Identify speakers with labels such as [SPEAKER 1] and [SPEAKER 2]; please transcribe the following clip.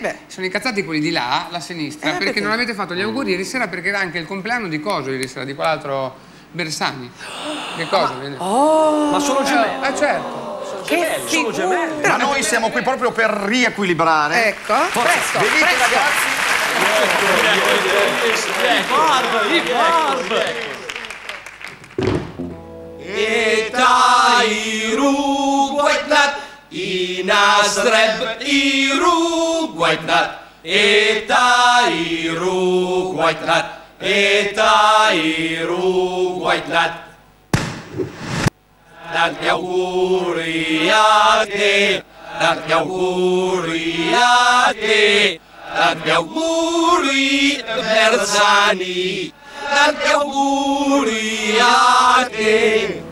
[SPEAKER 1] Sono incazzati quelli di là, la sinistra, perché non avete fatto gli auguri ieri sera, perché era anche il compleanno di Coso ieri sera, di quell'altro Bersani. Che cosa?
[SPEAKER 2] Ma sono gemelli.
[SPEAKER 1] Certo.
[SPEAKER 2] Sono gemelli.
[SPEAKER 3] Ma noi siamo qui proprio per riequilibrare.
[SPEAKER 4] Ecco, presto,
[SPEAKER 3] Venite
[SPEAKER 4] presto.
[SPEAKER 3] ragazzi.
[SPEAKER 2] I barb.
[SPEAKER 5] Eta iru guaitnat, inazreb iru guaitnat, eta iru guaitnat, eta iru guaitnat. Tanti auguri a te, tanti auguri a te, tanti auguri Bersani, tanti auguri a te.